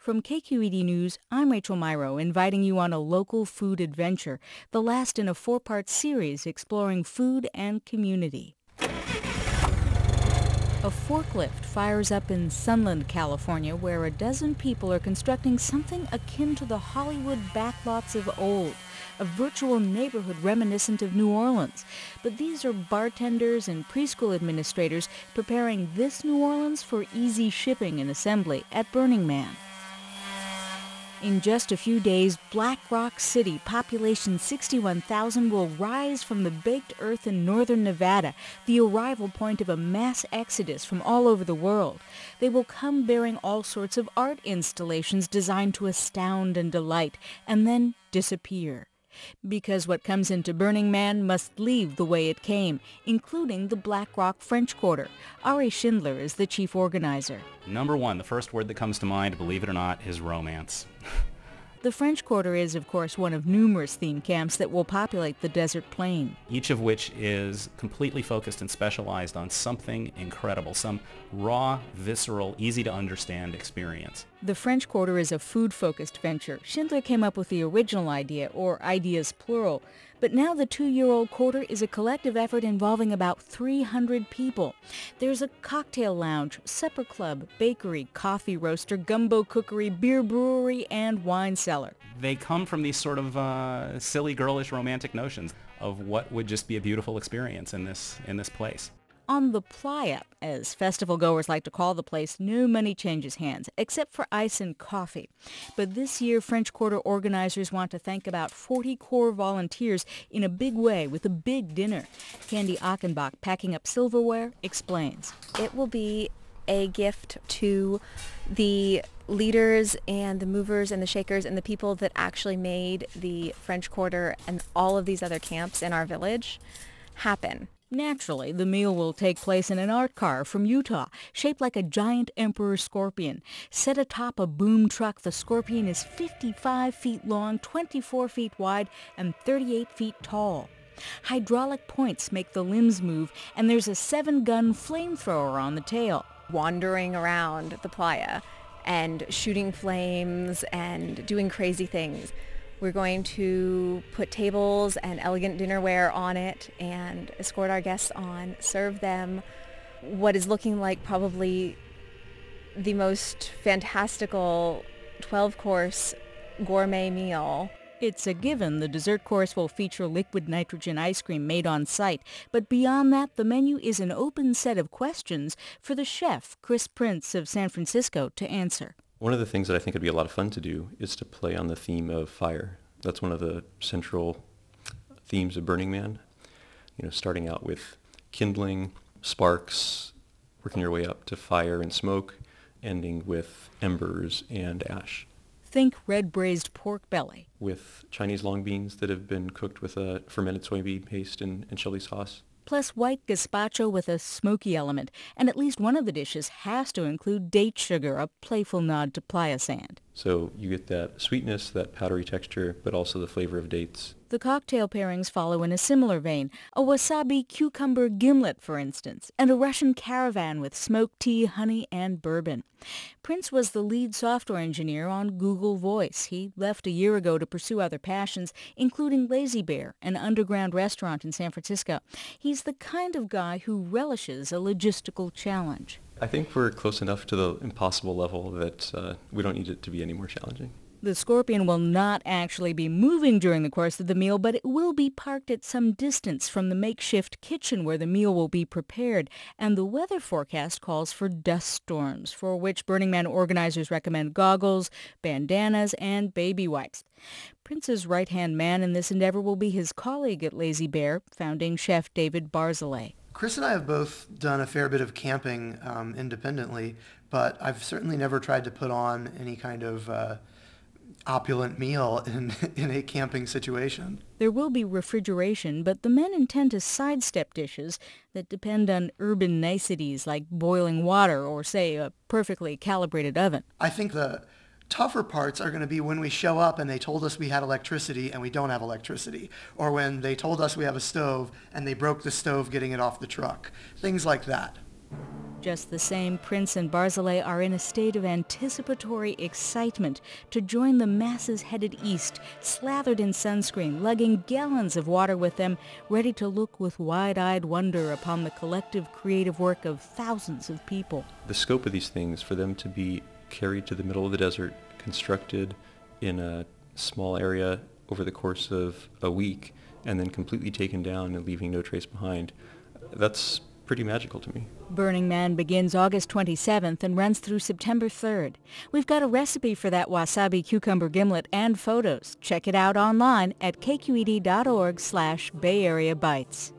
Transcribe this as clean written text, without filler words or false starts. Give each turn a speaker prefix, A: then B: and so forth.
A: From KQED News, I'm Rachel Myrow, inviting you on a local food adventure, the last in a four-part series exploring food and community. A forklift fires up in Sunland, California, where a dozen people are constructing something akin to the Hollywood backlots of old, a virtual neighborhood reminiscent of New Orleans. But these are bartenders and preschool administrators preparing this New Orleans for easy shipping and assembly at Burning Man. In just a few days, Black Rock City, population 61,000, will rise from the baked earth in northern Nevada, the arrival point of a mass exodus from all over the world. They will come bearing all sorts of art installations designed to astound and delight, and then disappear. Because what comes into Burning Man must leave the way it came, including the Black Rock French Quarter. Ari Schindler is the chief organizer.
B: Number one, the first word that comes to mind, believe it or not, is romance.
A: The French Quarter is, of course, one of numerous theme camps that will populate the desert plain.
B: Each of which is completely focused and specialized on something incredible, some raw, visceral, easy-to-understand experience.
A: The French Quarter is a food-focused venture. Schindler came up with the original idea, or ideas plural. But now the 2-year-old quarter is a collective effort involving about 300 people. There's a cocktail lounge, supper club, bakery, coffee roaster, gumbo cookery, beer brewery, and wine cellar.
B: They come from these sort of silly, girlish, romantic notions of what would just be a beautiful experience in this place.
A: On the playa, as festival goers like to call the place, no money changes hands, except for ice and coffee. But this year, French Quarter organizers want to thank about 40 core volunteers in a big way with a big dinner. Candy Achenbach, packing up silverware, explains.
C: It will be a gift to the leaders and the movers and the shakers and the people that actually made the French Quarter and all of these other camps in our village happen.
A: Naturally, the meal will take place in an art car from Utah, shaped like a giant emperor scorpion. Set atop a boom truck, the scorpion is 55 feet long, 24 feet wide, and 38 feet tall. Hydraulic points make the limbs move, and there's a 7-gun flamethrower on the tail.
C: Wandering around the playa and shooting flames and doing crazy things. We're going to put tables and elegant dinnerware on it and escort our guests on, serve them what is looking like probably the most fantastical 12-course gourmet meal.
A: It's a given the dessert course will feature liquid nitrogen ice cream made on site, but beyond that, the menu is an open set of questions for the chef, Chris Prince of San Francisco, to answer.
D: One of the things that I think would be a lot of fun to do is to play on the theme of fire. That's one of the central themes of Burning Man. Starting out with kindling, sparks, working your way up to fire and smoke, ending with embers and ash.
A: Think red braised pork belly.
D: With Chinese long beans that have been cooked with a fermented soybean paste and chili sauce.
A: Plus white gazpacho with a smoky element, and at least one of the dishes has to include date sugar, a playful nod to playa sand.
D: So you get that sweetness, that powdery texture, but also the flavor of dates.
A: The cocktail pairings follow in a similar vein. A wasabi cucumber gimlet, for instance, and a Russian caravan with smoked tea, honey, and bourbon. Prince was the lead software engineer on Google Voice. He left a year ago to pursue other passions, including Lazy Bear, an underground restaurant in San Francisco. He's the kind of guy who relishes a logistical challenge.
D: I think we're close enough to the impossible level that we don't need it to be any more challenging.
A: The Scorpion will not actually be moving during the course of the meal, but it will be parked at some distance from the makeshift kitchen where the meal will be prepared. And the weather forecast calls for dust storms, for which Burning Man organizers recommend goggles, bandanas, and baby wipes. Prince's right-hand man in this endeavor will be his colleague at Lazy Bear, founding chef David Barzilay.
E: Chris and I have both done a fair bit of camping independently, but I've certainly never tried to put on any kind of opulent meal in a camping situation.
A: There will be refrigeration, but the men intend to sidestep dishes that depend on urban niceties like boiling water or, say, a perfectly calibrated oven.
E: I think the tougher parts are going to be when we show up and they told us we had electricity and we don't have electricity, or when they told us we have a stove and they broke the stove getting it off the truck. Things like that.
A: Just the same, Prince and Barzilay are in a state of anticipatory excitement to join the masses headed east, slathered in sunscreen, lugging gallons of water with them, ready to look with wide-eyed wonder upon the collective creative work of thousands of people.
D: The scope of these things, for them to be carried to the middle of the desert, constructed in a small area over the course of a week, and then completely taken down and leaving no trace behind, that's pretty magical to me.
A: Burning Man begins August 27th and runs through September 3rd. We've got a recipe for that wasabi cucumber gimlet and photos. Check it out online at kqed.org/Bay Area Bites.